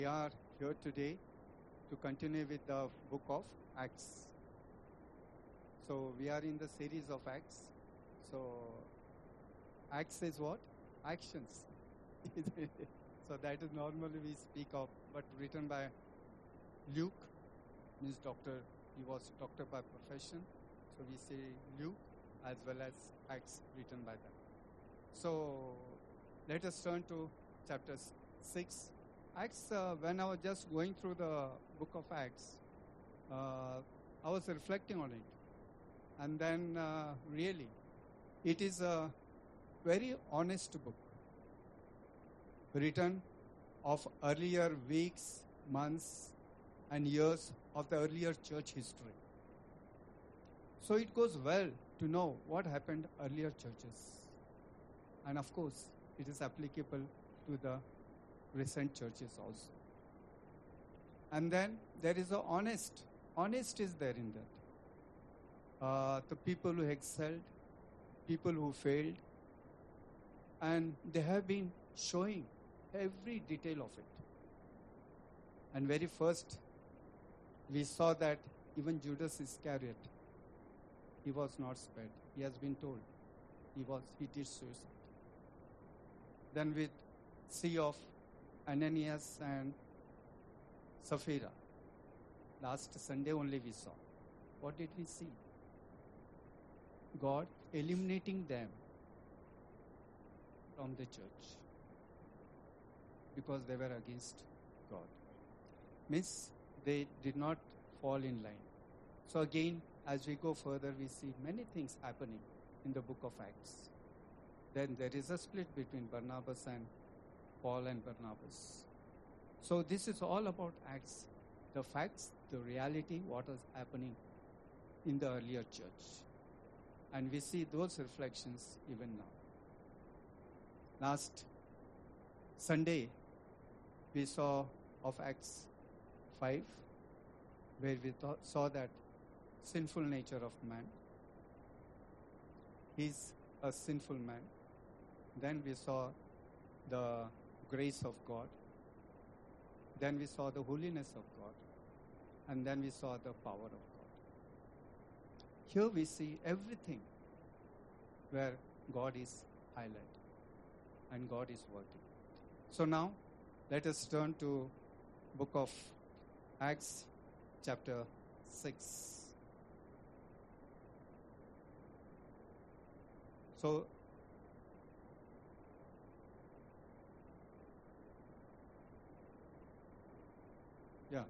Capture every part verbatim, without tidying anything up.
We are here today to continue with the book of Acts. So we are in the series of Acts. So Acts is what? Actions. So that is normally we speak of, but written by Luke, means doctor. He was doctor by profession. So we say Luke as well as Acts written by them. So let us turn to chapter six. Acts, uh, when I was just going through the book of Acts, uh, I was reflecting on it. And then uh, really, it is a very honest book, written of earlier weeks, months, and years of the earlier church history. So it goes well to know what happened earlier churches. And of course, it is applicable to the recent churches also. And then there is a honest, honest is there in that. Uh, the people who excelled, people who failed, and they have been showing every detail of it. And very first, we saw that even Judas Iscariot, he was not spared. He has been told he was he did suicide. Then we see of Ananias and Sapphira. Last Sunday only we saw. What did we see? God eliminating them from the church because they were against God. Means they did not fall in line. So again, as we go further, we see many things happening in the book of Acts. Then there is a split between Barnabas and Paul and Barnabas. So this is all about Acts, the facts, the reality, what is happening in the earlier church. And we see those reflections even now. Last Sunday, we saw of Acts five, where we th- saw that sinful nature of man. He's a sinful man. Then we saw the grace of God. Then we saw the holiness of God. And then we saw the power of God. Here we see everything where God is highlighted and God is working. So now, let us turn to book of Acts, chapter six. So, yeah.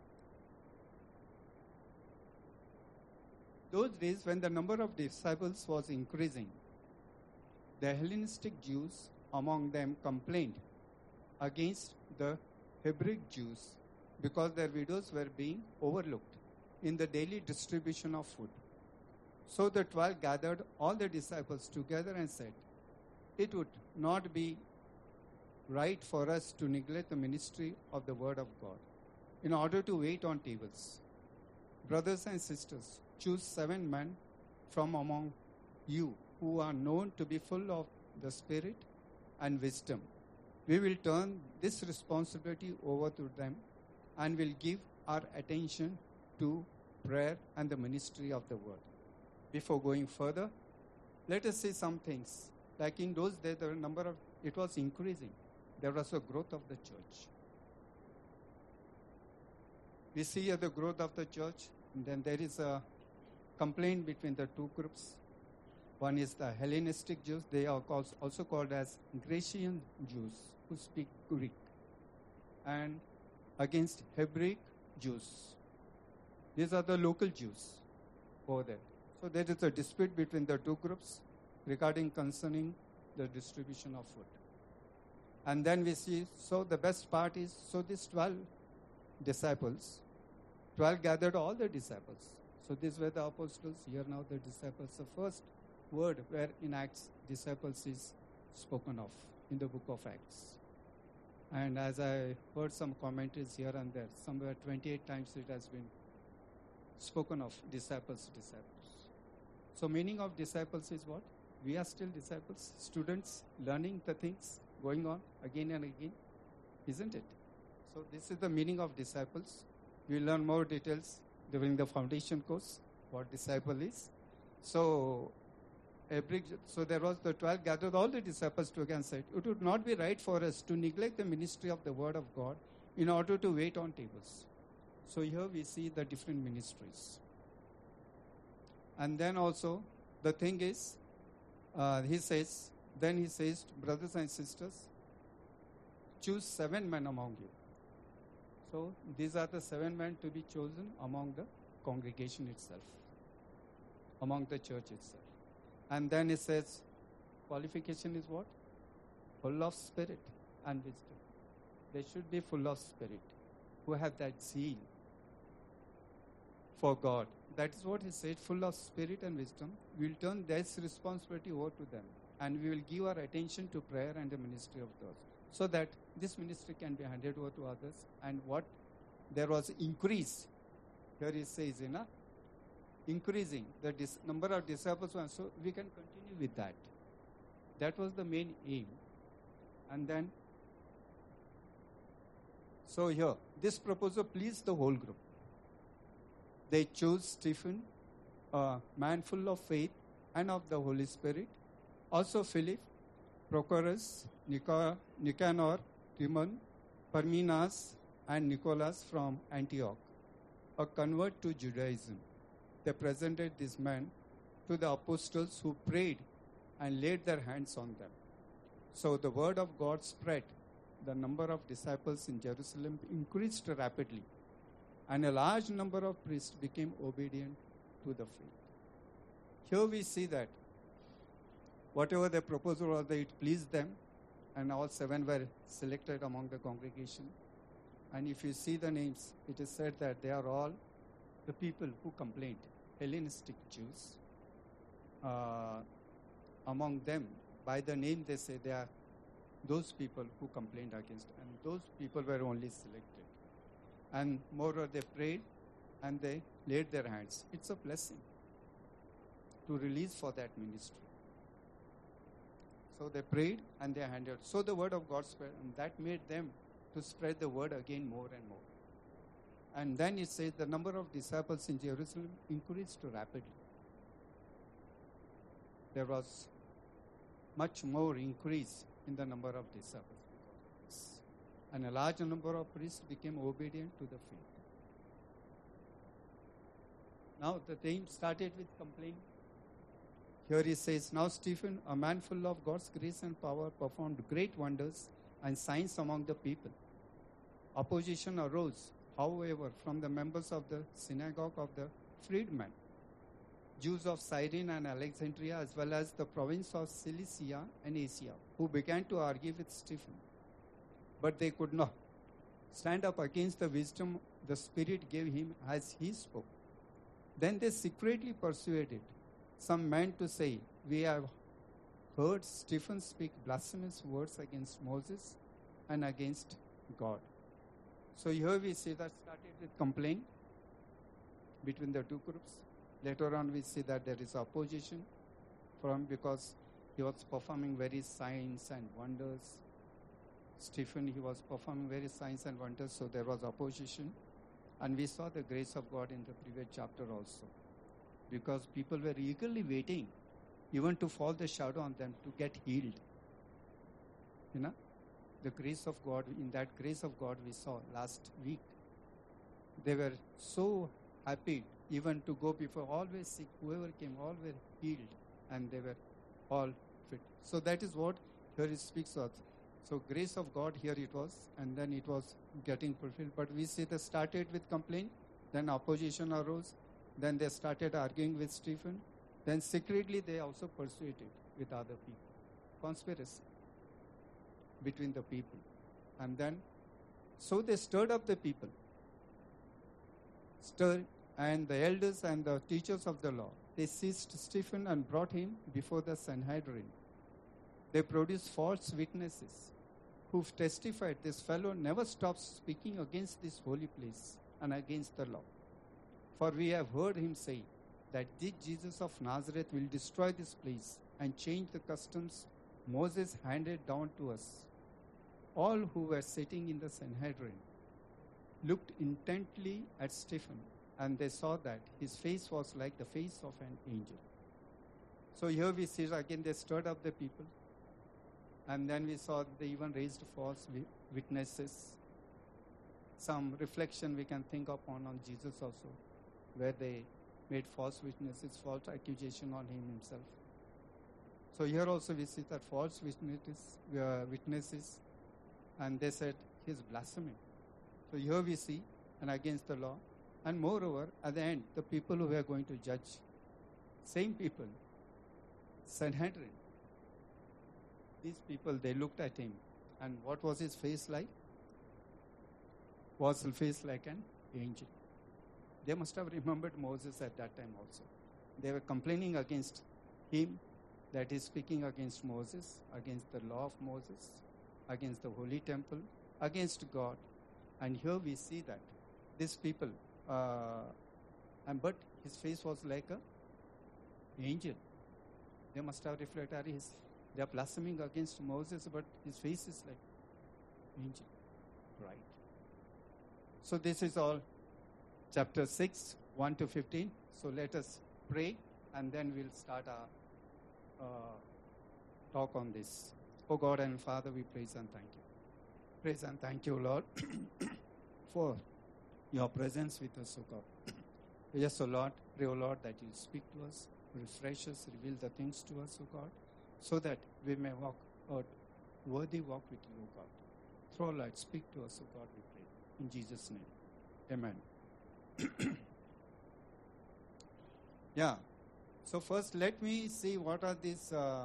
Those days when the number of disciples was increasing, the Hellenistic Jews among them complained against the Hebraic Jews because their widows were being overlooked in the daily distribution of food. So the twelve gathered all the disciples together and said, "It would not be right for us to neglect the ministry of the word of God in order to wait on tables. Brothers and sisters, choose seven men from among you who are known to be full of the Spirit and wisdom. We will turn this responsibility over to them and will give our attention to prayer and the ministry of the word." Before going further, let us see some things. Like in those days, the number of, it was increasing. There was a growth of the church. We see here the growth of the church, and then there is a complaint between the two groups. One is the Hellenistic Jews. They are called, also called as Grecian Jews who speak Greek, and against Hebraic Jews. These are the local Jews over there. So there is a dispute between the two groups regarding concerning the distribution of food. And then we see, so the best part is, so these twelve disciples, twelve gathered all the disciples. So these were the apostles, here now the disciples. The first word where in Acts, disciples is spoken of in the book of Acts. And as I heard some commentaries here and there, somewhere twenty-eight times it has been spoken of disciples, disciples. So meaning of disciples is what? We are still disciples, students learning the things, going on again and again, isn't it? So this is the meaning of disciples. We learn more details during the foundation course, what disciple is. So, every, so there was the twelve gathered all the disciples together and said, it would not be right for us to neglect the ministry of the word of God in order to wait on tables. So here we see the different ministries. And then also, the thing is, uh, he says, then he says, brothers and sisters, choose seven men among you. So these are the seven men to be chosen among the congregation itself, among the church itself. And then it says, qualification is what? Full of spirit and wisdom. They should be full of spirit, who have that zeal for God. That is what he said, full of spirit and wisdom. We will turn this responsibility over to them. And we will give our attention to prayer and the ministry of God, so that this ministry can be handed over to others. And what there was increase, here he says, you know, increasing the dis- number of disciples, and so we can continue with that. That was the main aim. And then, so here, this proposal pleased the whole group. They chose Stephen, a man full of faith and of the Holy Spirit, also Philip, Prochorus, Nicanor, Nicanor, Timon, Parmenas, and Nicholas from Antioch, a convert to Judaism. They presented this man to the apostles, who prayed and laid their hands on them. So the word of God spread. The number of disciples in Jerusalem increased rapidly, and a large number of priests became obedient to the faith. Here we see that whatever the proposal was, it pleased them, and all seven were selected among the congregation. And if you see the names, it is said that they are all the people who complained, Hellenistic Jews. Uh, among them, by the name they say they are those people who complained against, and those people were only selected. And moreover, they prayed and they laid their hands. It's a blessing to release for that ministry. So they prayed and they handed. So the word of God spread, and that made them to spread the word again more and more. And then it says the number of disciples in Jerusalem increased rapidly. There was much more increase in the number of disciples because of this. And a large number of priests became obedient to the faith. Now the theme started with complaint. Here he says, now Stephen, a man full of God's grace and power, performed great wonders and signs among the people. Opposition arose, however, from the members of the synagogue of the freedmen, Jews of Cyrene and Alexandria, as well as the province of Cilicia and Asia, who began to argue with Stephen. But they could not stand up against the wisdom the Spirit gave him as he spoke. Then they secretly persuaded some men to say, we have heard Stephen speak blasphemous words against Moses and against God. So here we see that started with complaint between the two groups. Later on we see that there is opposition from, because he was performing various signs and wonders. Stephen, he was performing various signs and wonders, so there was opposition. And we saw the grace of God in the previous chapter also, because people were eagerly waiting even to fall the shadow on them to get healed. You know, the grace of God, in that grace of God we saw last week, they were so happy even to go before, always sick, whoever came, all were healed, and they were all fit. So that is what here it speaks of. So grace of God here it was, and then it was getting fulfilled. But we see they started with complaint, then opposition arose, then they started arguing with Stephen, then secretly they also persuaded with other people. Conspiracy between the people. And then, so they stirred up the people. Stirred, and the elders and the teachers of the law, they seized Stephen and brought him before the Sanhedrin. They produced false witnesses who testified, this fellow never stops speaking against this holy place and against the law. For we have heard him say that this Jesus of Nazareth will destroy this place and change the customs Moses handed down to us. All who were sitting in the Sanhedrin looked intently at Stephen, and they saw that his face was like the face of an angel. So here we see again they stirred up the people, and then we saw they even raised false witnesses. Some reflection we can think upon on Jesus also, where they made false witnesses, false accusation on him himself. So here also we see that false witnesses, uh, witnesses, and they said he's blaspheming. So here we see, and against the law. And moreover, at the end, the people who were going to judge, same people, Sanhedrin, these people, they looked at him. And what was his face like? Was his face like an angel. They must have remembered Moses at that time also. They were complaining against him, that is speaking against Moses, against the law of Moses, against the holy temple, against God. And here we see that these people, uh, and but his face was like a angel. They must have reflected his, they are blaspheming against Moses, but his face is like angel. Right. So this is all chapter six, one to fifteen. So let us pray, and then we'll start our uh, talk on this. Oh God and Father, we praise and thank you. Praise and thank you, Lord, for your presence with us, O God. Yes, O Lord, pray, O Lord, that you speak to us, refresh us, reveal the things to us, O God, so that we may walk out worthy walk with you, O God. Through light, speak to us, O God, we pray. In Jesus' name, amen. Yeah. So first, let me see what are these... Uh,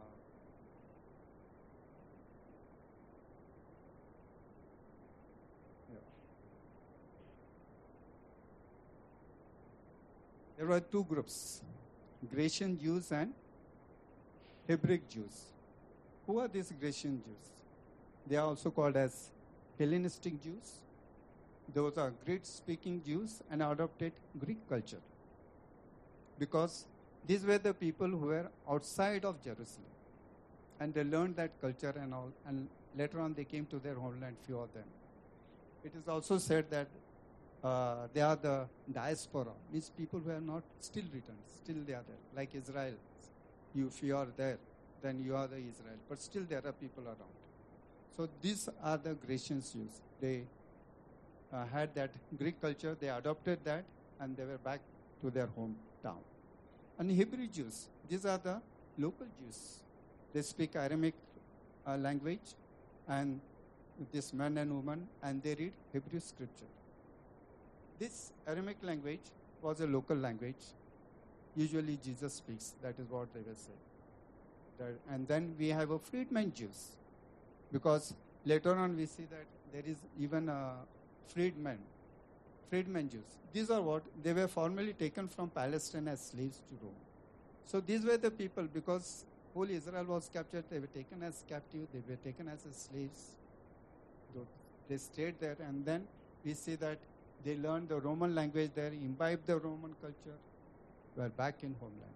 There were two groups, Grecian Jews and Hebraic Jews. Who are these Grecian Jews? They are also called as Hellenistic Jews. Those are Greek-speaking Jews and adopted Greek culture. Because these were the people who were outside of Jerusalem. And they learned that culture and all. And later on they came to their homeland, few of them. It is also said that Uh, they are the diaspora, means people who are not still returned, still they are there. Like Israel, you, if you are there, then you are the Israel. But still there are people around. So these are the Grecian Jews. They uh, had that Greek culture, they adopted that, and they were back to their hometown. And Hebrew Jews, these are the local Jews. They speak Aramaic uh, language, and this man and woman, and they read Hebrew scripture. This Aramaic language was a local language. Usually Jesus speaks. That is what they will say. That, and then we have a freedmen Jews. Because later on we see that there is even a freedmen. Freedmen Jews. These are what? They were formerly taken from Palestine as slaves to Rome. So these were the people, because whole Israel was captured. They were taken as captive. They were taken as slaves. They stayed there, and then we see that they learned the Roman language there, imbibed the Roman culture, were back in homeland.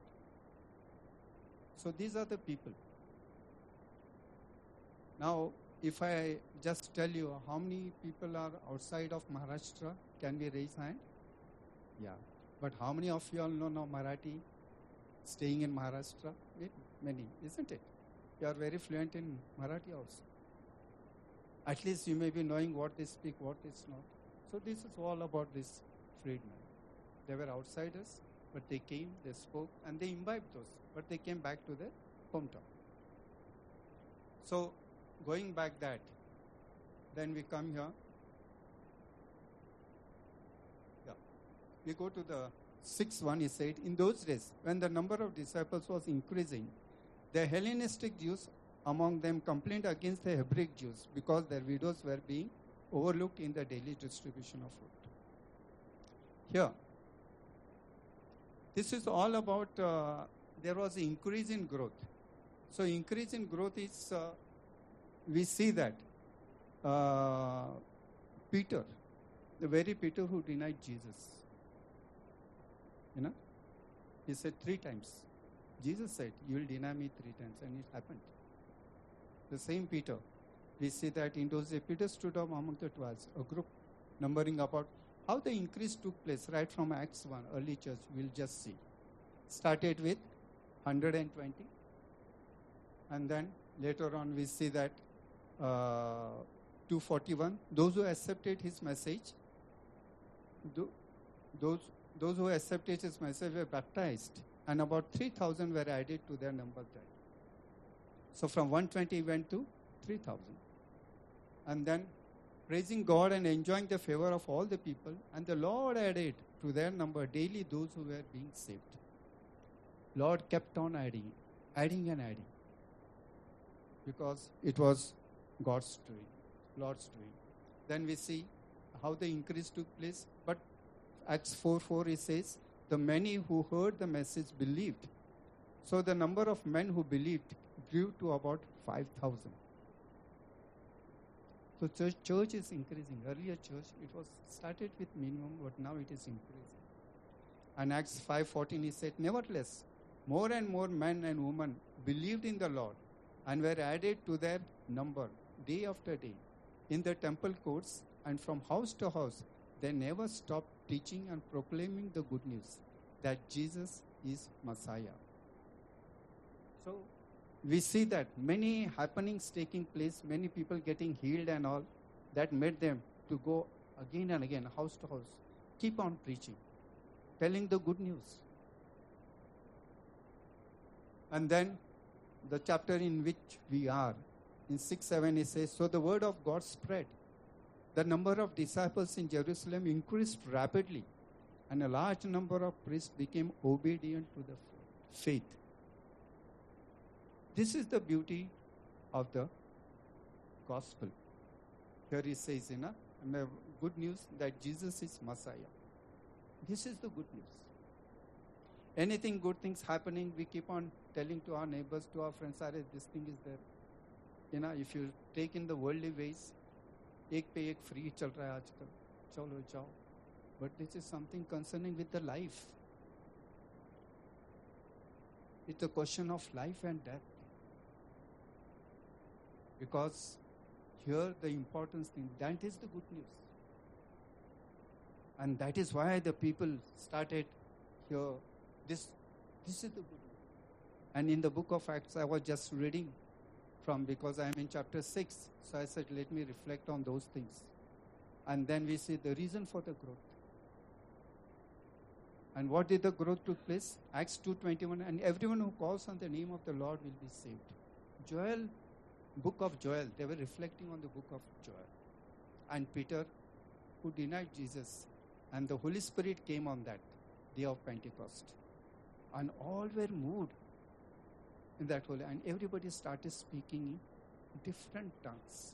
So these are the people. Now, if I just tell you how many people are outside of Maharashtra, can we raise hand? Yeah. But how many of you all know now Marathi, staying in Maharashtra? Many, isn't it? You are very fluent in Marathi also. At least you may be knowing what they speak, what is not. So this is all about this freedmen. They were outsiders, but they came, they spoke, and they imbibed those. But they came back to their hometown. So going back that, then we come here. Yeah. We go to the sixth one, he said, in those days, when the number of disciples was increasing, the Hellenistic Jews among them complained against the Hebraic Jews because their widows were being overlooked in the daily distribution of food. Here, this is all about, uh, there was an increase in growth. So increase in growth is, uh, we see that uh, Peter, the very Peter who denied Jesus, you know, he said three times. Jesus said, you will deny me three times, and it happened. The same Peter, we see that in those days, Peter stood up among the twelve, a group, numbering about how the increase took place right from Acts one, early church, we'll just see. Started with one hundred twenty, and then later on we see that uh, two forty-one, those who accepted his message, th- those, those who accepted his message were baptized, and about three thousand were added to their number there. So from one hundred twenty went to three thousand. And then praising God and enjoying the favor of all the people, and the Lord added to their number daily those who were being saved. Lord kept on adding, adding and adding, because it was God's doing, Lord's doing. Then we see how the increase took place, but Acts four four it says, the many who heard the message believed. So the number of men who believed grew to about five thousand. So church, church is increasing. Earlier church, it was started with minimum, but now it is increasing. And Acts five fourteen, he said, nevertheless, more and more men and women believed in the Lord and were added to their number day after day. In the temple courts and from house to house, they never stopped teaching and proclaiming the good news that Jesus is Messiah. So we see that many happenings taking place, many people getting healed and all, that made them to go again and again, house to house, keep on preaching, telling the good news. And then the chapter in which we are, in six seven, it says, so the word of God spread. The number of disciples in Jerusalem increased rapidly, and a large number of priests became obedient to the faith. This is the beauty of the gospel. Here he says, you know, the good news that Jesus is Messiah. This is the good news. Anything good things happening, we keep on telling to our neighbors, to our friends, this thing is there. You know, if you take in the worldly ways, ek pe ek free chal raha hai aajkal, chalo jao. But this is something concerning with the life. It's a question of life and death. Because here the important thing, that is the good news. And that is why the people started here. This, this is the good news. And in the book of Acts, I was just reading from, because I am in chapter six. So I said, let me reflect on those things. And then we see the reason for the growth. And what did the growth took place? Acts two twenty-one, and everyone who calls on the name of the Lord will be saved. Joel, book of Joel, they were reflecting on the book of Joel. And Peter, who denied Jesus, and the Holy Spirit came on that day of Pentecost. And all were moved in that holy, and everybody started speaking in different tongues.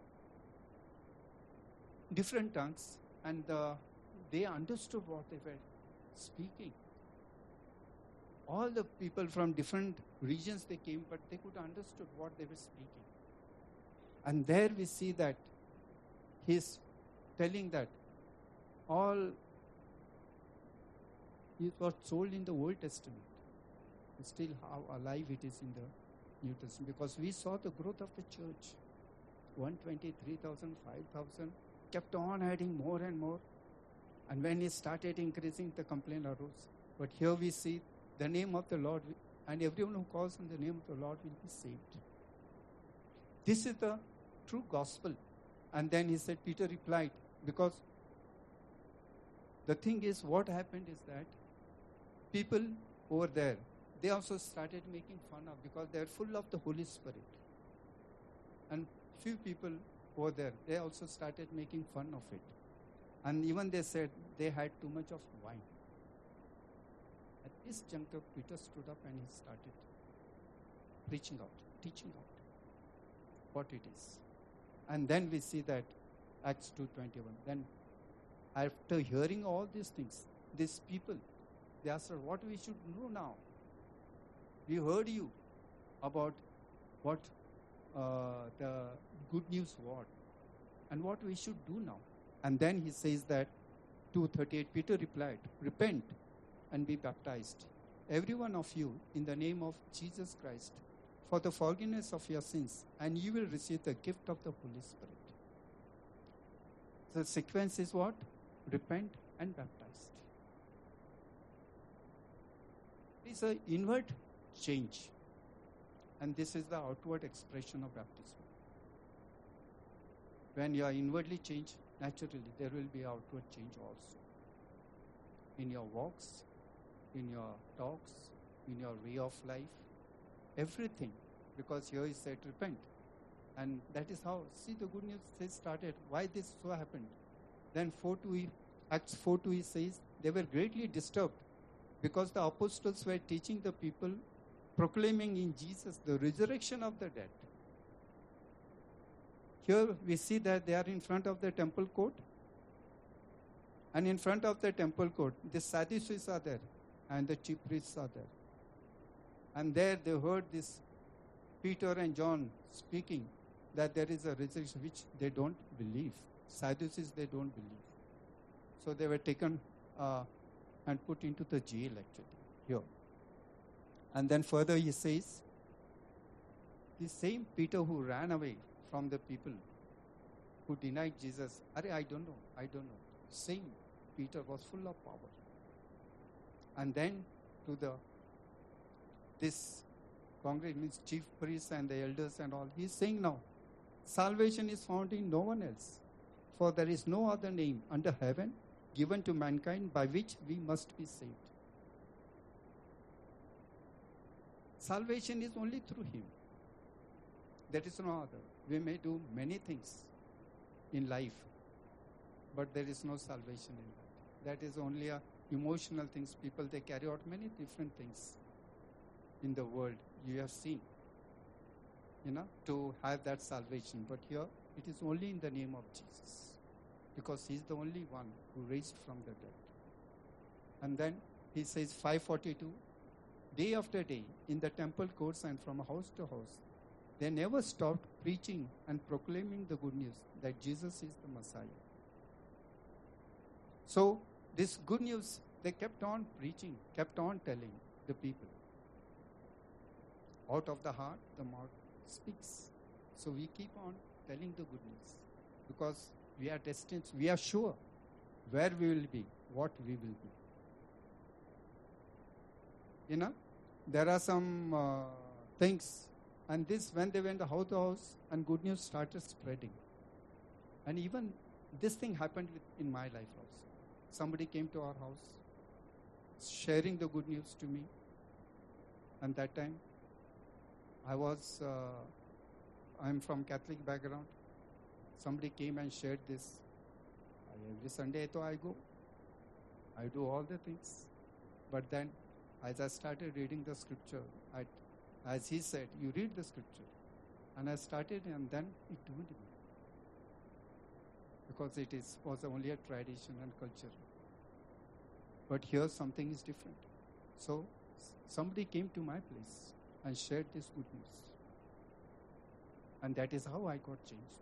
Different tongues, and uh, they understood what they were speaking. All the people from different regions they came, but they could understood what they were speaking. And there we see that he's telling that all it was told in the Old Testament. Still how alive it is in the New Testament. Because we saw the growth of the church. one hundred twenty, three thousand, five thousand, kept on adding more and more. And when it started increasing, the complaint arose. But here we see the name of the Lord, and everyone who calls on the name of the Lord will be saved. This is the true gospel. And then he said, Peter replied, because the thing is, what happened is that people over there, they also started making fun of, because they are full of the Holy Spirit. And few people over there, they also started making fun of it. And even they said they had too much of wine. At this juncture, Peter stood up and he started preaching out, teaching out what it is. And then we see that Acts two twenty-one. Then after hearing all these things, these people, they asked, what we should do now? We heard you about what uh, the good news was and what we should do now. And then he says that, two thirty-eight, Peter replied, repent and be baptized, every one of you, in the name of Jesus Christ, for the forgiveness of your sins, and you will receive the gift of the Holy Spirit. The sequence is what? Repent and baptized. It's an inward change. And this is the outward expression of baptism. When you are inwardly changed, naturally there will be outward change also. In your walks, in your talks, in your way of life, everything. Because here he said repent. And that is how, see the good news says started. Why this so happened? Then four two, Acts four two he says, they were greatly disturbed because the apostles were teaching the people, proclaiming in Jesus the resurrection of the dead. Here we see that they are in front of the temple court. And in front of the temple court, the Sadducees are there and the chief priests are there. And there they heard this Peter and John speaking that there is a resurrection which they don't believe. Sadducees, they don't believe. So they were taken uh, and put into the jail actually here. And then further he says, the same Peter who ran away from the people who denied Jesus, Are, I don't know, I don't know. Same Peter was full of power. And then to the this congregation, means chief priests and the elders and all, he is saying now, salvation is found in no one else, for there is no other name under heaven given to mankind by which we must be saved. Salvation is only through him. There is no other. We may do many things in life, but there is no salvation in that. That is only a emotional things. People, they carry out many different things in the world. You have seen, you know, to have that salvation. But here, it is only in the name of Jesus, because he is the only one who raised from the dead. And then he says, five forty-two, day after day, in the temple courts and from house to house, they never stopped preaching and proclaiming the good news that Jesus is the Messiah. So, this good news, they kept on preaching, kept on telling the people. Out of the heart, the mouth speaks. So we keep on telling the good news, because we are destined, we are sure where we will be, what we will be. You know, there are some uh, things, and this, when they went house to house, and good news started spreading. And even this thing happened with, in my life also. Somebody came to our house, sharing the good news to me. And that time, I was, uh, I'm from Catholic background. Somebody came and shared this. I, every Sunday I go. I do all the things. But then, as I started reading the scripture, I, as he said, you read the scripture. And I started, and then it told me. Because it is was only a tradition and culture. But here something is different. So, somebody came to my place and shared this good news. And that is how I got changed.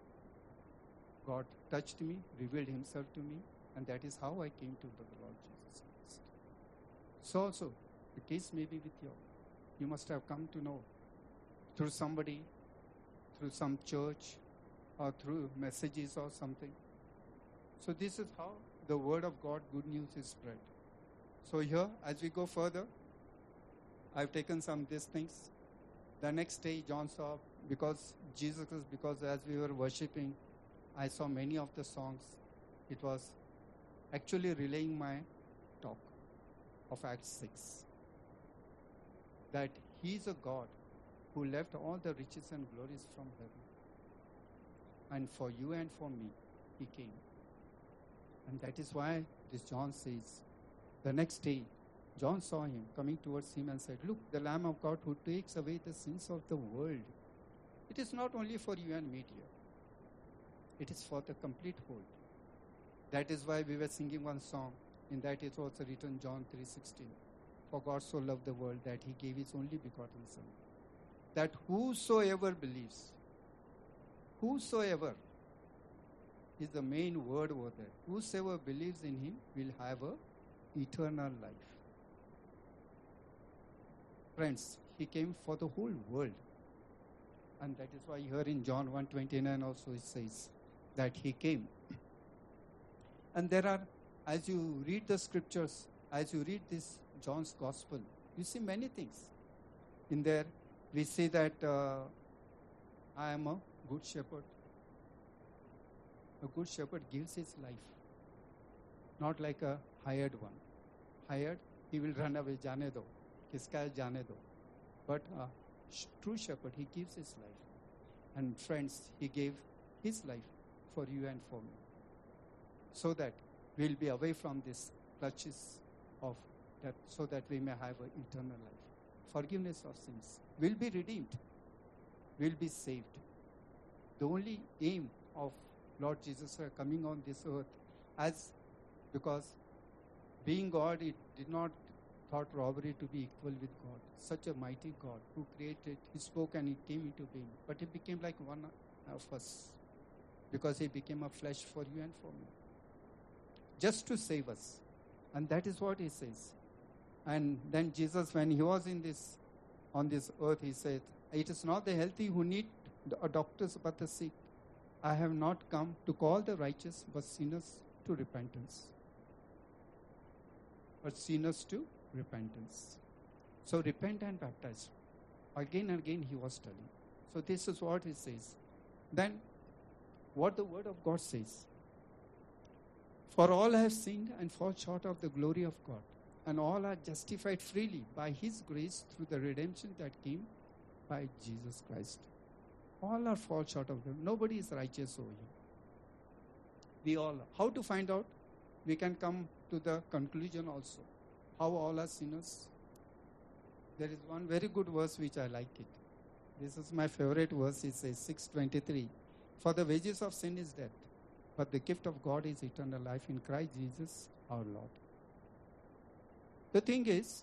God touched me, revealed himself to me, and that is how I came to the Lord Jesus Christ. So also, the case may be with you. You must have come to know through somebody, through some church, or through messages or something. So this is how the word of God, good news, is spread. So here, as we go further, I've taken some of these things. The next day, John saw, because Jesus, because as we were worshipping, I saw many of the songs. It was actually relaying my talk of Acts six. That he is a God who left all the riches and glories from heaven. And for you and for me, he came. And that is why this John says, the next day, John saw him coming towards him and said, look, the Lamb of God who takes away the sins of the world. It is not only for you and me, dear. It is for the complete world. That is why we were singing one song. In that it was written, John three sixteen. For God so loved the world that he gave his only begotten Son. That whosoever believes, whosoever is the main word over there. Whosoever believes in him will have a eternal life. Friends, he came for the whole world. And that is why here in John one twenty-nine also it says that he came And there are, as you read the scriptures, as you read this John's Gospel, you see many things. In there, we see that uh, I am a good shepherd. A good shepherd gives his life, not like a hired one. Hired, he will run away, jane do, kiska hai jane do. But a sh- true shepherd, he gives his life. And friends, he gave his life for you and for me, so that we'll be away from these clutches of that, so that we may have an eternal life. Forgiveness of sins. We'll be redeemed. We'll be saved. The only aim of Lord Jesus Christ coming on this earth, as because being God, it did not thought robbery to be equal with God. Such a mighty God who created, he spoke and he came into being. But he became like one of us, because he became a flesh for you and for me, just to save us. And that is what he says. And then Jesus, when he was in this, on this earth, he said, it is not the healthy who need the doctors, but the sick. I have not come to call the righteous, but sinners to repentance. But sinners to repentance. So repent and baptize. Again and again he was telling. So this is what he says. Then, what the word of God says. For all have sinned and fall short of the glory of God, and all are justified freely by his grace through the redemption that came by Jesus Christ. All are fall short of them. Nobody is righteous over here. We all are. How to find out? We can come to the conclusion also. How all are sinners? There is one very good verse which I like it. This is my favorite verse. It says six twenty-three. For the wages of sin is death, but the gift of God is eternal life in Christ Jesus our Lord. The thing is,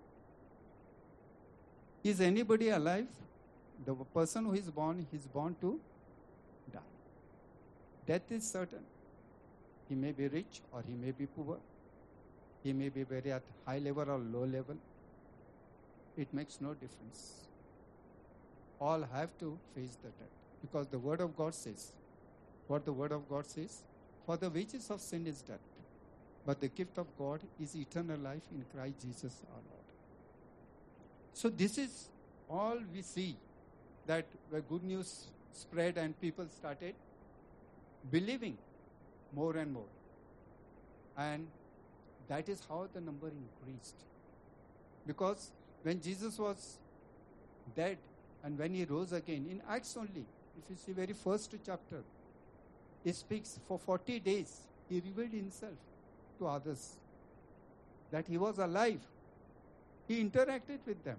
is anybody alive? The person who is born, he is born to die. Death is certain. He may be rich or he may be poor. He may be very at high level or low level. It makes no difference. All have to face the death. Because the word of God says, what the word of God says, for the wages of sin is death, but the gift of God is eternal life in Christ Jesus our Lord. So this is all we see, that the good news spread and people started believing more and more. And that is how the number increased. Because when Jesus was dead and when he rose again, in Acts only, if you see very first chapter, he speaks for forty days, he revealed himself to others, that he was alive. He interacted with them.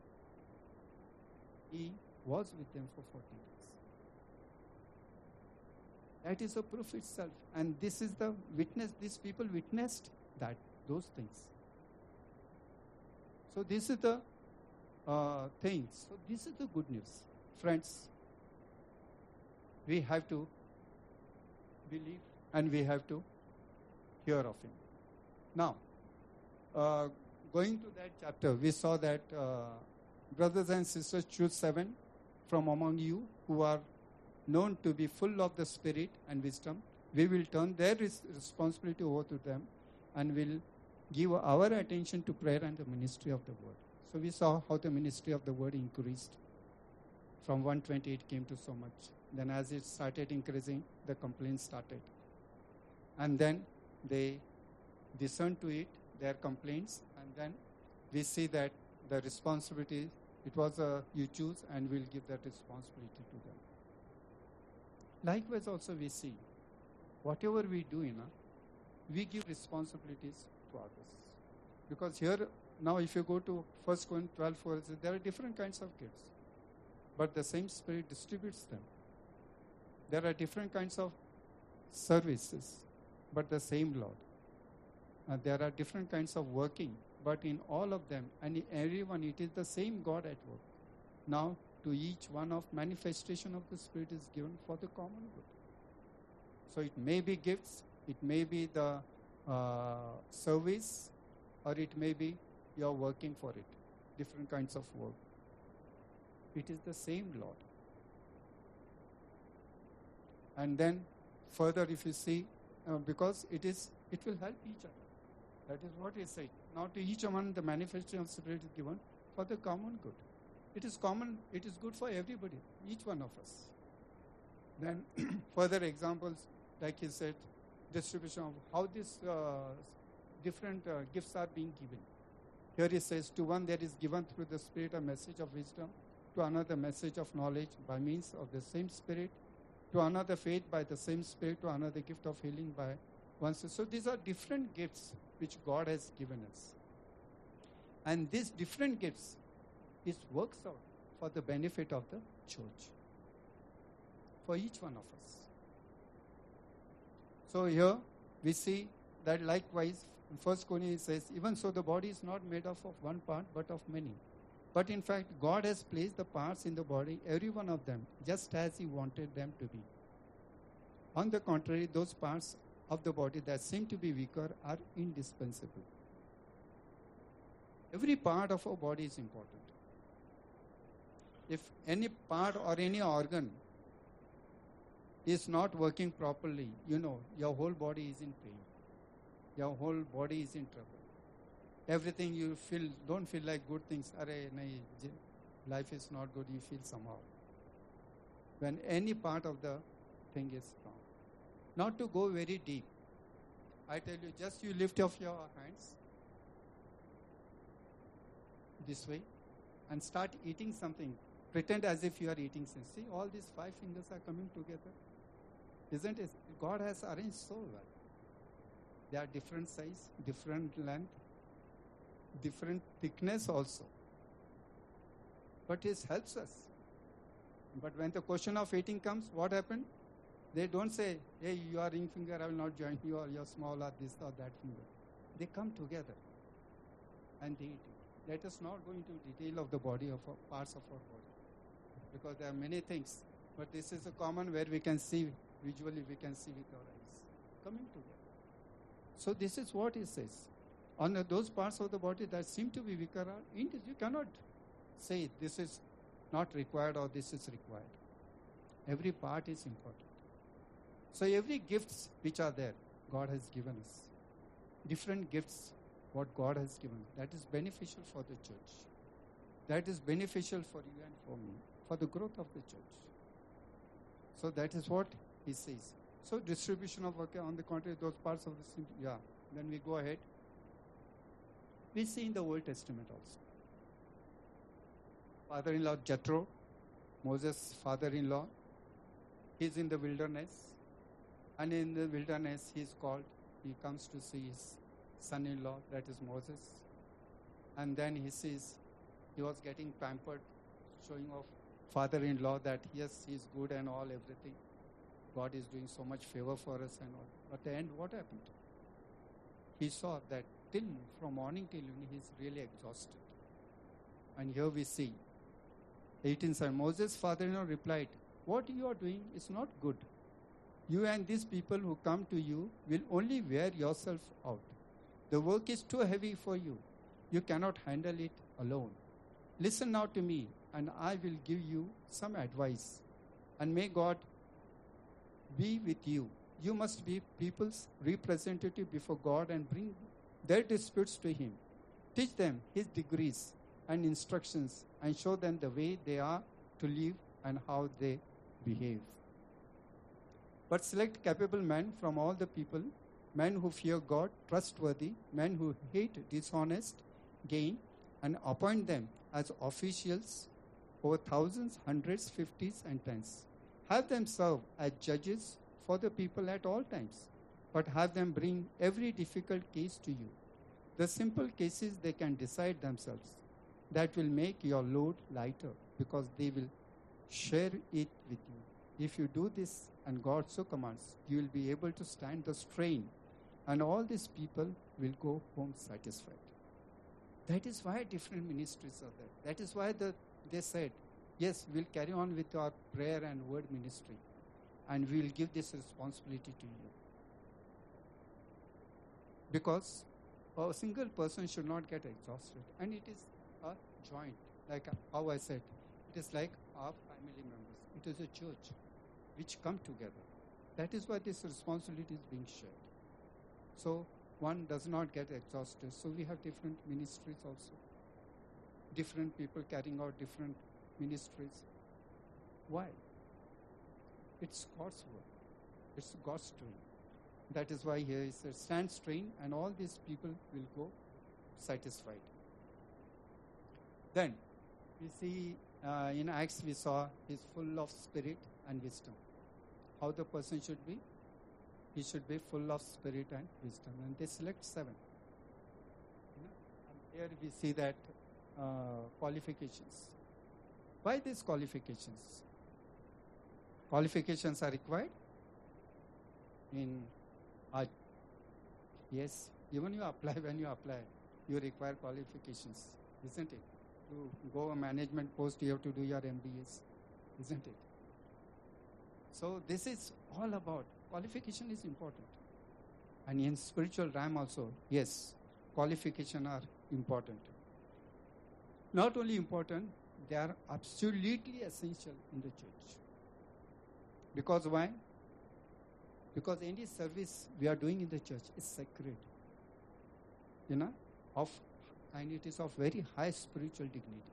He was with them for forty days. That is a proof itself. And this is the witness, these people witnessed that, those things. So this is the uh, thing. So this is the good news. Friends, we have to believe and we have to hear of him. Now, uh, going to that chapter, we saw that uh, brothers and sisters, choose seven from among you who are known to be full of the Spirit and wisdom. We will turn their res- responsibility over to them and will give our attention to prayer and the ministry of the word. So we saw how the ministry of the word increased. From one twenty it came to so much. Then as it started increasing, the complaints started. And then they discerned to it, their complaints, and then we see that the responsibility, it was a, you choose and we'll give that responsibility to them. Likewise also we see, whatever we do, you know, we give responsibilities to others. Because here, now if you go to First Corinthians twelve four, there are different kinds of gifts, but the same Spirit distributes them. There are different kinds of services, but the same Lord. Uh, there are different kinds of working, but in all of them and in everyone, it is the same God at work. Now, to each one of manifestation of the Spirit is given for the common good. So it may be gifts, it may be the uh, service, or it may be you're working for it, different kinds of work. It is the same Lord. And then further if you see, uh, because it is it will help each other. That is what is said. Now to each one the manifestation of Spirit is given for the common good. It is common, it is good for everybody, each one of us. Then further examples, like he said, distribution of how these uh, different uh, gifts are being given. Here he says, to one there is given through the Spirit a message of wisdom, to another message of knowledge by means of the same Spirit, to another faith by the same Spirit, to another gift of healing by one Spirit. So these are different gifts which God has given us. And these different gifts, it works out for the benefit of the church, for each one of us. So here we see that likewise, in First Corinthians says, even so the body is not made up of one part but of many. But in fact, God has placed the parts in the body, every one of them, just as He wanted them to be. On the contrary, those parts of the body that seem to be weaker are indispensable. Every part of our body is important. If any part or any organ is not working properly, you know, your whole body is in pain. Your whole body is in trouble. Everything you feel, don't feel like good things. Arre, nahi, life is not good, you feel somehow. When any part of the thing is wrong. Not to go very deep. I tell you, just you lift off your hands this way and start eating something. Pretend as if you are eating something. See, all these five fingers are coming together. Isn't it? God has arranged so well. They are different size, different length, different thickness also. But it helps us. But when the question of eating comes, what happened? They don't say, hey, you are ring finger, I will not join you, or you're small, or this or that finger. They come together and they eat it. Let us not go into detail of the body of our, parts of our body, because there are many things. But this is a common where we can see, visually we can see with our eyes, coming together. So this is what he says. On uh, those parts of the body that seem to be weaker, you cannot say this is not required or this is required. Every part is important. So every gifts which are there, God has given us. Different gifts, what God has given. That is beneficial for the church. That is beneficial for you and for me, for the growth of the church. So that is what he says. So distribution of work, on the contrary, those parts of the, yeah. Then we go ahead. We see in the Old Testament also. Father-in-law Jethro, Moses' father-in-law, he's in the wilderness. And in the wilderness, he's called, he comes to see his son-in-law, that is Moses. And then he sees, he was getting pampered, showing off father-in-law that yes, he's good and all, everything. God is doing so much favor for us and all. But at the end, what happened? He saw that till from morning till evening, he's really exhausted. And here we see, eighteen said, Moses' father-in-law replied, what you are doing is not good. You and these people who come to you will only wear yourself out. The work is too heavy for you. You cannot handle it alone. Listen now to me, and I will give you some advice. And may God be with you. You must be people's representative before God and bring their disputes to Him. Teach them His degrees and instructions and show them the way they are to live and how they behave. But select capable men from all the people, men who fear God, trustworthy, men who hate dishonest gain, and appoint them as officials over thousands, hundreds, fifties, and tens. Have them serve as judges for the people at all times, but have them bring every difficult case to you. The simple cases they can decide themselves. That will make your load lighter because they will share it with you. If you do this, and God so commands, you will be able to stand the strain, and all these people will go home satisfied. That is why different ministries are there. That is why the, they said, yes, we'll carry on with our prayer and word ministry, and we'll give this responsibility to you. Because a single person should not get exhausted, and it is a joint, like how I said, it is like our family members. It is a church which come together. That is why this responsibility is being shared. So one does not get exhausted. So we have different ministries also. Different people carrying out different ministries. Why? It's God's work. It's God's doing. That is why here he says, stand strain, and all these people will go satisfied. Then we see uh, in Acts we saw he's full of spirit and wisdom. How the person should be? He should be full of spirit and wisdom. And they select seven. You know? And here we see that uh, qualifications. Why these qualifications? Qualifications are required in our, yes, even you apply, when you apply, you require qualifications, isn't it? To go a management post, you have to do your M B S, isn't it? So this is all about, qualification is important. And in spiritual realm also, yes, qualification are important. Not only important, they are absolutely essential in the church. Because why? Because any service we are doing in the church is sacred. You know, of and it is of very high spiritual dignity.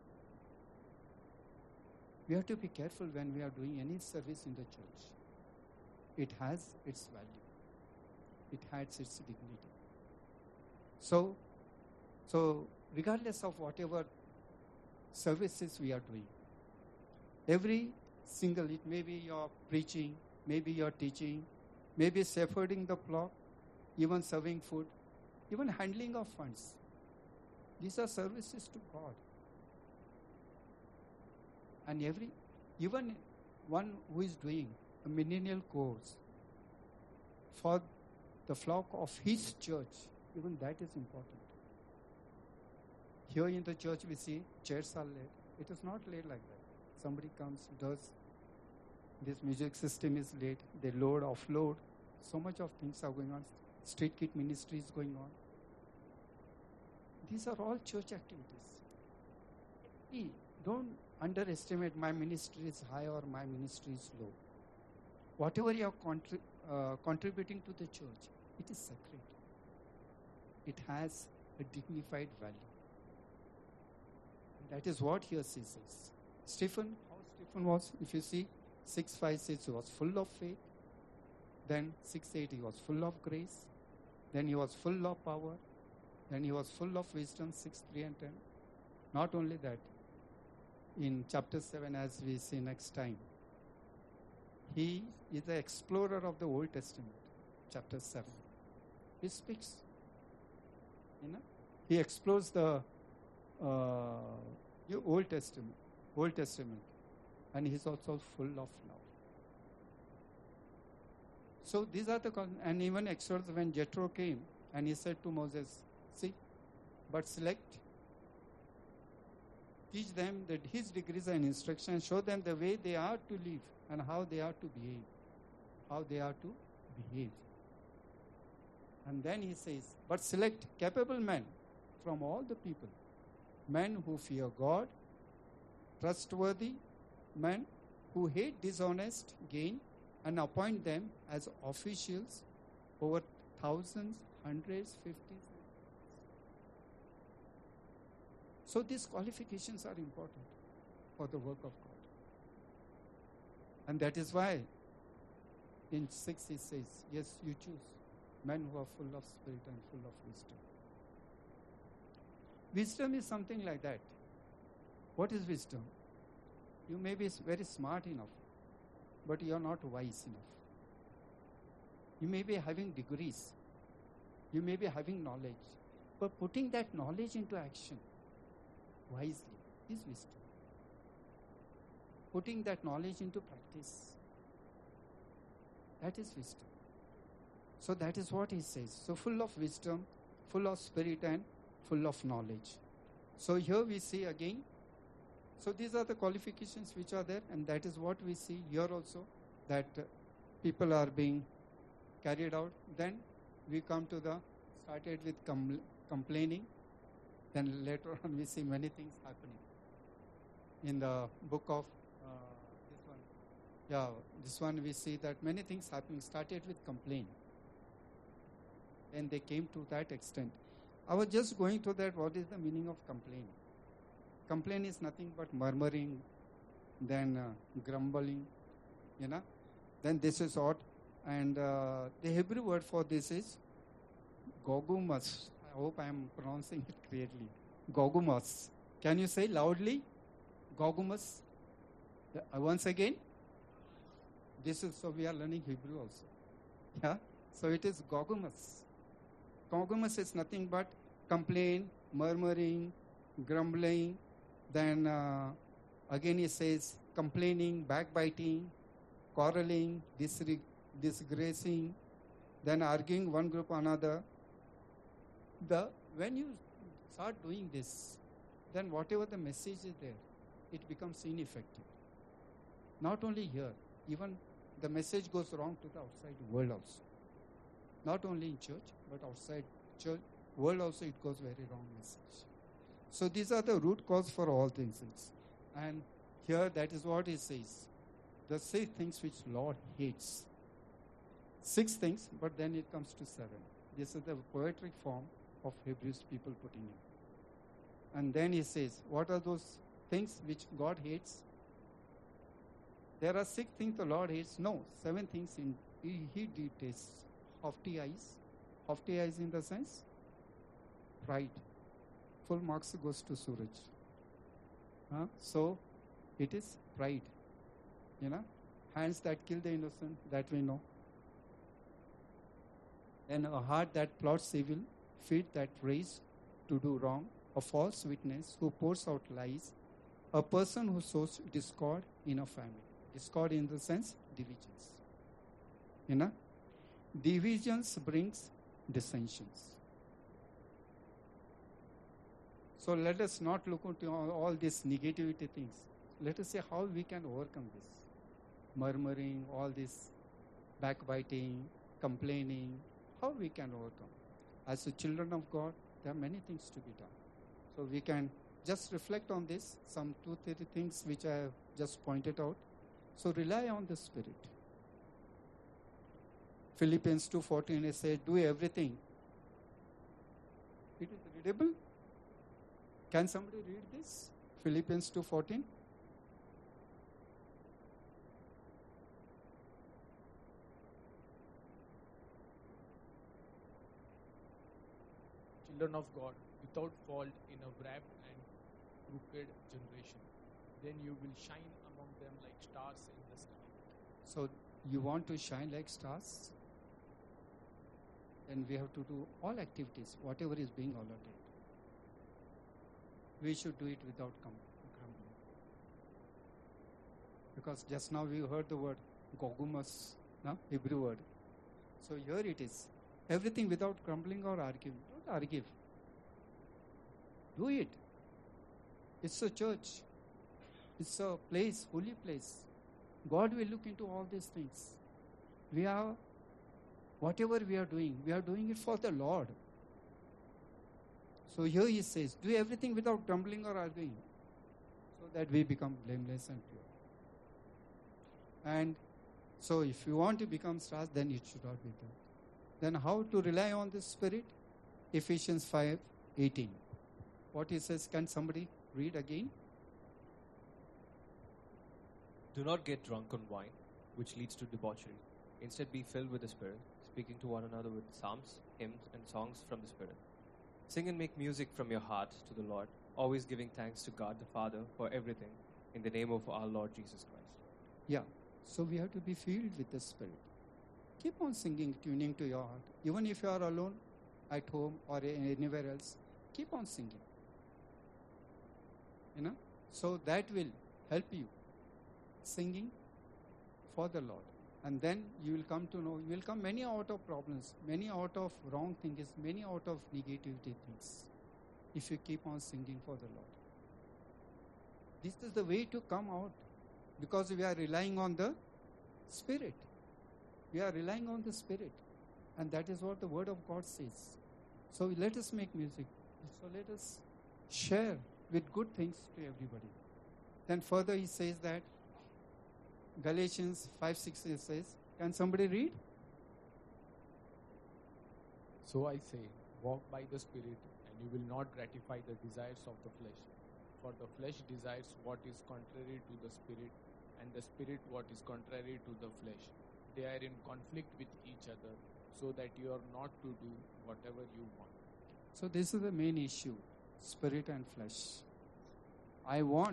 We have to be careful when we are doing any service in the church. It has its value. It has its dignity. So, so regardless of whatever services we are doing, every single, it may be your preaching, maybe your teaching, maybe shepherding the flock, even serving food, even handling of funds. These are services to God. And every, even one who is doing a millennial course for the flock of his church, even that is important. Here in the church we see chairs are laid. It is not laid like that. Somebody comes, does, this music system is laid, they load, offload. So much of things are going on. Street kit ministry is going on. These are all church activities. E, don't underestimate my ministry is high or my ministry is low. Whatever you are contri- uh, contributing to the church, it is sacred. It has a dignified value. And that is what here says. Stephen, how Stephen was, if you see, six five says he was full of faith. Then six eight he was full of grace. Then he was full of power. Then he was full of wisdom, six three and ten. Not only that, in chapter seven, as we see next time, he is the explorer of the Old Testament, chapter seven. He speaks, you know, he explores the uh, Old Testament, Old Testament, and he's also full of love. So these are the, and even Exodus, when Jethro came and he said to Moses, see, but select, teach them that his degrees and instructions, show them the way they are to live and how they are to behave, how they are to behave. And then he says, but select capable men from all the people, men who fear God, trustworthy men who hate dishonest gain, and appoint them as officials over thousands, hundreds, fifties. So these qualifications are important for the work of God. And that is why in six he says, yes, you choose men who are full of spirit and full of wisdom. Wisdom is something like that. What is wisdom? You may be very smart enough, but you are not wise enough. You may be having degrees. You may be having knowledge. But putting that knowledge into action wisely is wisdom. Putting that knowledge into practice, that is wisdom. So that is what he says. So full of wisdom, full of spirit, and full of knowledge. So here we see again, so these are the qualifications which are there, and that is what we see here also, that uh, people are being carried out. Then we come to the, started with com- complaining, then later on we see many things happening. In the book of uh, this one, yeah, this one we see that many things happening, started with complaint. when they came to that extent. I was just going to that, what is the meaning of complain? Complain is nothing but murmuring, then uh, grumbling, you know. Then this is what, and uh, the Hebrew word for this is gogumas. I hope I am pronouncing it correctly. Gogumas. Can you say loudly? Gogumas. Uh, once again. This is, so we are learning Hebrew also. Yeah. So it is gogumas. Gogumas is nothing but complain, murmuring, grumbling. Then uh, again he says complaining, backbiting, quarreling, disre- disgracing, then arguing one group another. The when you start doing this, then whatever the message is there, it becomes ineffective. Not only here, even the message goes wrong to the outside world also. Not only in church, but outside church world also it goes very wrong message. So these are the root cause for all things. And here that is what it says. The six things which Lord hates. Six things, but then it comes to seven. This is the poetic form of Hebrews people putting in. And then he says, what are those things which God hates? There are six things the Lord hates. No, seven things in he, he detests. Haughty eyes. Haughty eyes in the sense? Pride. Full marks goes to Suraj. Huh? So, it is pride. You know? Hands that kill the innocent, that we know. Then a heart that plots evil, feet that raise to do wrong, a false witness who pours out lies, a person who sows discord in a family. Discord in the sense, divisions. You know? Divisions brings dissensions. So let us not look into all, all these negativity things. Let us say how we can overcome this. Murmuring, all this backbiting, complaining, how we can overcome. As the children of God, there are many things to be done. So we can just reflect on this, some two, three things which I have just pointed out. So rely on the Spirit. Philippians two fourteen, it says, do everything. It is readable. Can somebody read this? Philippians two fourteen. Children of God, without fault in a warped and crooked generation, then you will shine among them like stars in the sky. So you want to shine like stars? Then we have to do all activities, whatever is being allotted. We should do it without grumbling. Because just now we heard the word gogumas, no? Hebrew word. So here it is. Everything without grumbling or arguing. Don't argue. Do it. It's a church. It's a place, holy place. God will look into all these things. We are, whatever we are doing, we are doing it for the Lord. So here he says, do everything without grumbling or arguing, so that we become blameless and pure. And so if you want to become stars, then it should not be that. Then how to rely on the Spirit? Ephesians five eighteen. What he says, can somebody read again? Do not get drunk on wine, which leads to debauchery. Instead, be filled with the Spirit, speaking to one another with psalms, hymns, and songs from the Spirit. Sing and make music from your heart to the Lord, always giving thanks to God the Father for everything, in the name of our Lord Jesus Christ. Yeah. So we have to be filled with the Spirit. Keep on singing, tuning to your heart. Even if you are alone, at home or anywhere else, keep on singing. You know? So that will help you. Singing for the Lord. And then you will come to know, you will come many out of problems, many out of wrong things, many out of negativity things, if you keep on singing for the Lord. This is the way to come out, because we are relying on the Spirit. We are relying on the Spirit. And that is what the Word of God says. So let us make music. So let us share with good things to everybody. Then further he says that, Galatians five six says, can somebody read? So I say, walk by the Spirit, and you will not gratify the desires of the flesh. For the flesh desires what is contrary to the Spirit, and the Spirit what is contrary to the flesh. They are in conflict with each other, so that you are not to do whatever you want. So this is the main issue, spirit and flesh. I want.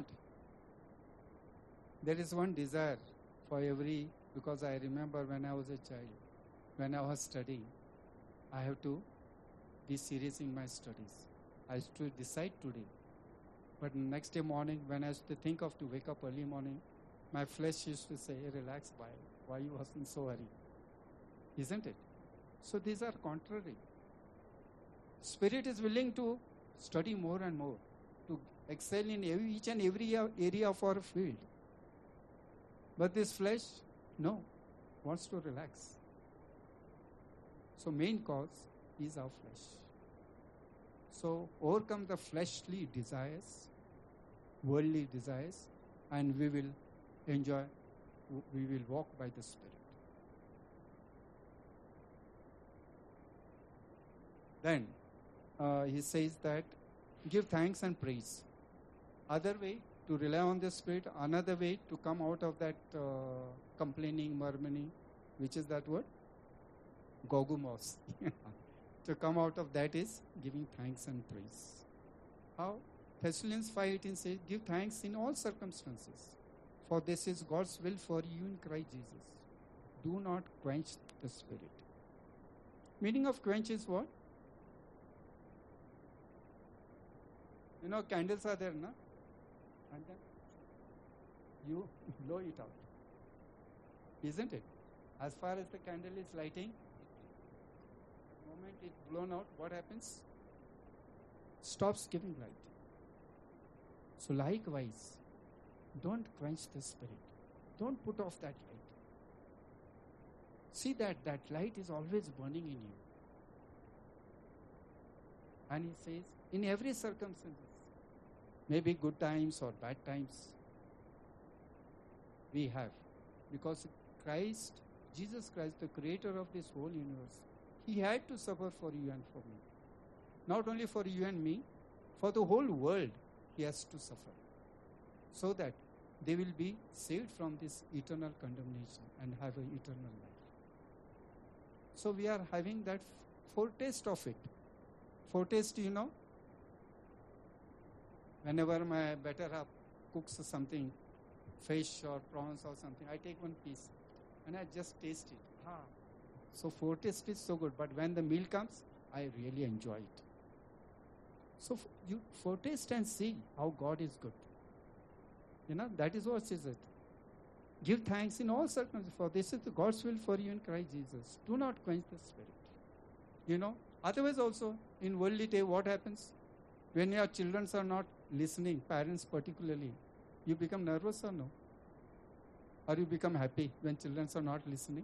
There is one desire for every, because I remember when I was a child, when I was studying, I have to be serious in my studies. I used to decide today. But next day morning, when I used to think of to wake up early morning, my flesh used to say, hey, relax, why? Why you was in so hurry? Isn't it? So these are contrary. Spirit is willing to study more and more, to excel in every, each and every area of our field. But this flesh, no, wants to relax. So main cause is our flesh. So overcome the fleshly desires, worldly desires, and we will enjoy, we will walk by the Spirit. Then uh, he says that give thanks and praise. Other way to rely on the Spirit, another way to come out of that uh, complaining, murmuring, which is that word? Gogumos. To come out of that is giving thanks and praise. How? Thessalonians five eighteen says, give thanks in all circumstances, for this is God's will for you in Christ Jesus. Do not quench the Spirit. Meaning of quench is what? You know, candles are there, na? And then you blow it out. Isn't it? As far as the candle is lighting, the moment it's blown out, what happens? Stops giving light. So likewise, don't quench the Spirit. Don't put off that light. See that that light is always burning in you. And he says, in every circumstance, maybe good times or bad times, we have. Because Christ, Jesus Christ, the creator of this whole universe, he had to suffer for you and for me. Not only for you and me, for the whole world, he has to suffer. So that they will be saved from this eternal condemnation and have an eternal life. So we are having that foretaste of it. Foretaste, you know, whenever my better half cooks something, fish or prawns or something, I take one piece and I just taste it. Ah. So foretaste is so good, but when the meal comes, I really enjoy it. So f- you foretaste and see how God is good. You know, that is what is it. Give thanks in all circumstances, for this is the God's will for you in Christ Jesus. Do not quench the Spirit. You know, otherwise also, in worldly day, what happens? When your children are not listening, parents particularly, you become nervous or no? Or you become happy when children are not listening?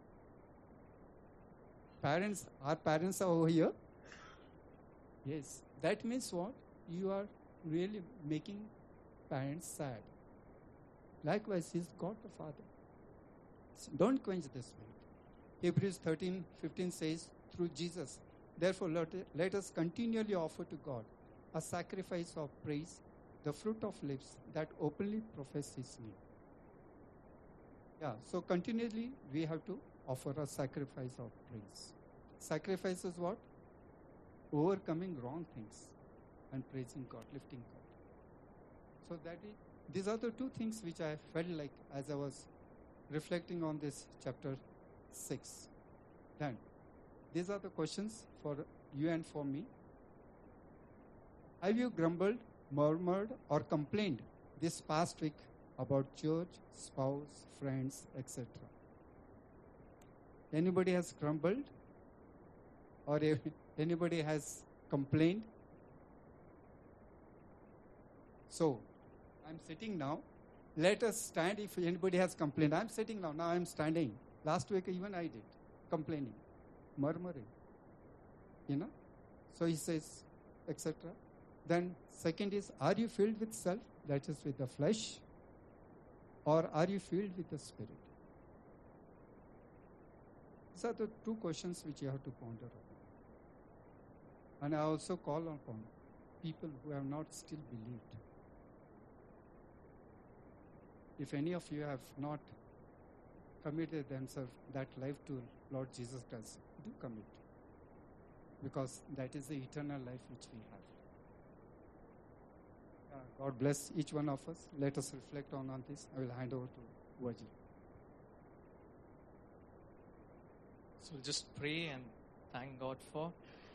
Parents, our parents are over here. Yes, that means what? You are really making parents sad. Likewise, he is God the Father. So don't quench the Spirit. Hebrews thirteen fifteen says, through Jesus, therefore let, let us continually offer to God a sacrifice of praise, the fruit of lips that openly profess his name. Yeah, so continually we have to offer a sacrifice of praise. Sacrifice is what? Overcoming wrong things and praising God, lifting God. So that is, these are the two things which I felt like as I was reflecting on this chapter six. Then, these are the questions for you and for me. Have you grumbled, murmured, or complained this past week about church, spouse, friends, et cetera? Anybody has grumbled? Or anybody has complained? So, I'm sitting now. Let us stand if anybody has complained. I'm sitting now. Now I'm standing. Last week even I did. Complaining. Murmuring. You know? So he says, et cetera. Then second is, are you filled with self? That is with the flesh. Or are you filled with the Spirit? These are the two questions which you have to ponder on. And I also call upon people who have not still believed. If any of you have not committed themselves that life to Lord Jesus Christ, do commit. Because that is the eternal life which we have. Uh, God bless each one of us. Let us reflect on, on this. I will hand over to Vaji. So we'll just pray and thank God for.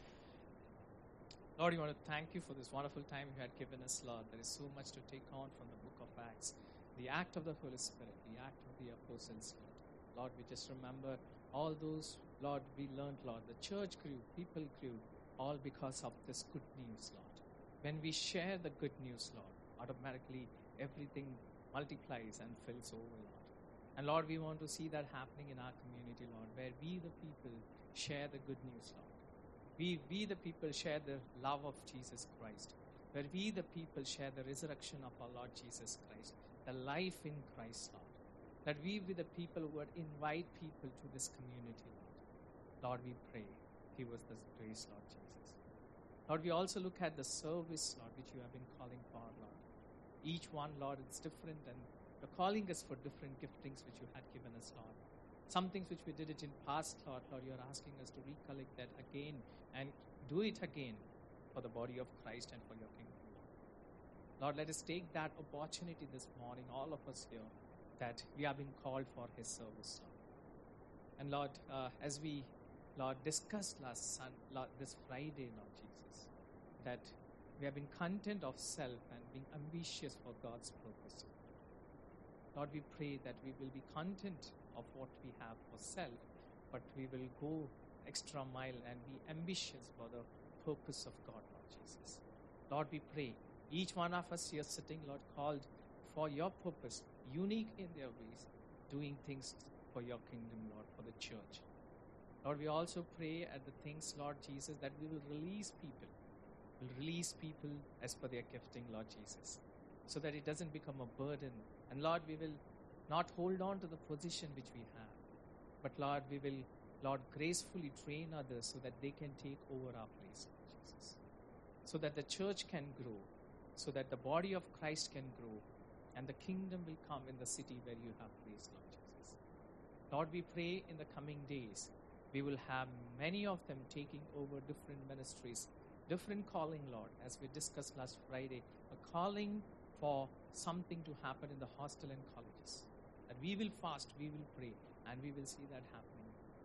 Lord, we want to thank you for this wonderful time you had given us, Lord. There is so much to take on from the book of Acts. The act of the Holy Spirit, the act of the apostles, Lord. Lord, we just remember all those, Lord, we learned, Lord. The church grew, people grew, all because of this good news, Lord. When we share the good news, Lord, automatically everything multiplies and fills over, Lord. And Lord, we want to see that happening in our community, Lord, where we the people share the good news, Lord. We, we the people share the love of Jesus Christ, where we the people share the resurrection of our Lord Jesus Christ, the life in Christ, Lord. That we be the people who would invite people to this community, Lord. Lord, we pray, give us this grace, Lord Jesus. Lord, we also look at the service, Lord, which you have been calling for, Lord. Each one, Lord, is different, and you're calling us for different giftings which you had given us, Lord. Some things which we did it in past, Lord, Lord, you're asking us to recollect that again and do it again for the body of Christ and for your kingdom, Lord. Lord, let us take that opportunity this morning, all of us here, that we are being called for his service, Lord. And Lord, uh, as we, Lord, discussed last sun, Lord, this Friday, Lord Jesus, that we have been content of self and being ambitious for God's purpose. Lord, we pray that we will be content of what we have for self, but we will go extra mile and be ambitious for the purpose of God, Lord Jesus. Lord, we pray, each one of us here sitting, Lord, called for your purpose, unique in their ways, doing things for your kingdom, Lord, for the church. Lord, we also pray at the things, Lord Jesus, that we will release people, will release people as per their gifting, Lord Jesus, so that it doesn't become a burden. And Lord, we will not hold on to the position which we have, but Lord, we will, Lord, gracefully train others so that they can take over our place, Lord Jesus, so that the church can grow, so that the body of Christ can grow, and the kingdom will come in the city where you have placed, Lord Jesus. Lord, we pray in the coming days, we will have many of them taking over different ministries, different calling, Lord, as we discussed last Friday, a calling for something to happen in the hostel and colleges. That we will fast, we will pray, and we will see that happening.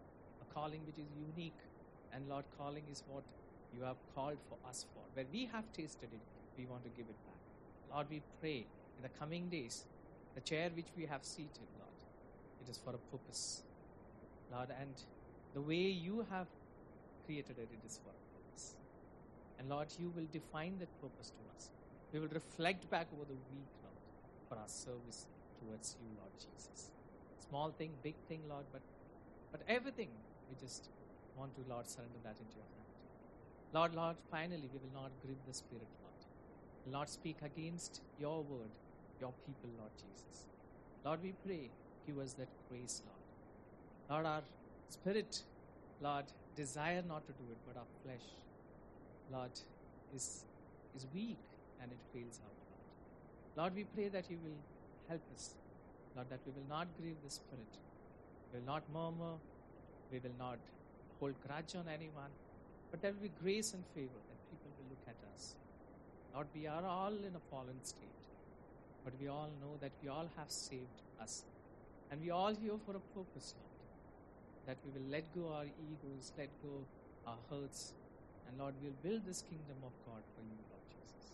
A calling which is unique, and Lord, calling is what you have called for us for. Where we have tasted it, we want to give it back. Lord, we pray in the coming days, the chair which we have seated, Lord, it is for a purpose. Lord, and the way you have created it, it is for a purpose. And Lord, you will define that purpose to us. We will reflect back over the week, Lord, for our service towards you, Lord Jesus. Small thing, big thing, Lord, but but everything, we just want to, Lord, surrender that into your hand. Lord, Lord, finally, we will not grieve the Spirit, Lord. We will not speak against your word, your people, Lord Jesus. Lord, we pray, give us that grace, Lord. Lord, our spirit, Lord, desire not to do it, but our flesh, Lord, is, is weak and it fails out, Lord. Lord, we pray that you will help us, Lord, that we will not grieve the Spirit. We will not murmur. We will not hold grudge on anyone. But there will be grace and favor that people will look at us. Lord, we are all in a fallen state. But we all know that we all have saved us. And we all here for a purpose, Lord. That we will let go our egos, let go our hurts. And Lord, we'll build this kingdom of God for you, Lord Jesus.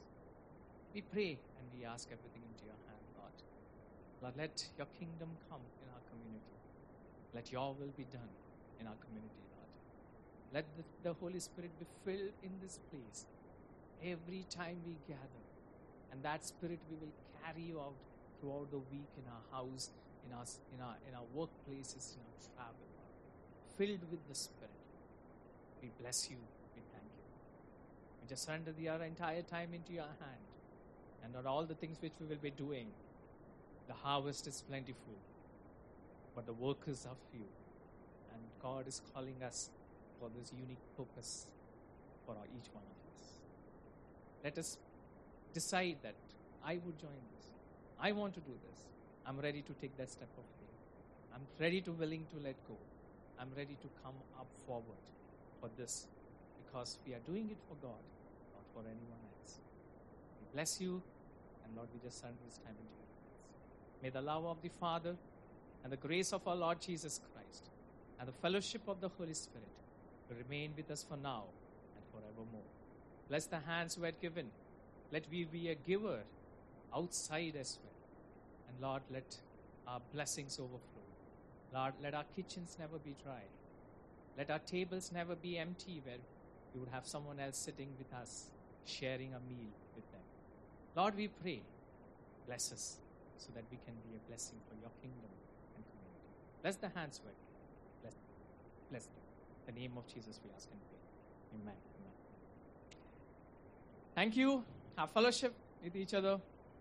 We pray and we ask everything into your hand, Lord. Lord, let your kingdom come in our community. Let your will be done in our community, Lord. Let the, the Holy Spirit be filled in this place every time we gather. And that Spirit we will carry out throughout the week in our house, in our, in our, in our workplaces, in our travel, Lord. Filled with the Spirit. We bless you. We thank you. We just surrender the our entire time into your hand. And not all the things which we will be doing. The harvest is plentiful, but the workers are few. And God is calling us for this unique purpose. for our, each one of us. Let us decide that I would join this. I want to do this. I'm ready to take that step of faith. I'm ready to willing to let go. I'm ready to come up forward for this because we are doing it for God, not for anyone else. We bless you, and Lord, we just surrender this time into your hands. May the love of the Father and the grace of our Lord Jesus Christ and the fellowship of the Holy Spirit remain with us for now and forevermore. Bless the hands who had given. Let we be a giver outside as well. And Lord, let our blessings overflow. Lord, let our kitchens never be dry. Let our tables never be empty where we would have someone else sitting with us, sharing a meal with them. Lord, we pray, bless us so that we can be a blessing for your kingdom and community. Bless the hands who had given. Bless them. Bless them. In the name of Jesus we ask and pray. Amen. Amen. Thank you. Have fellowship with each other.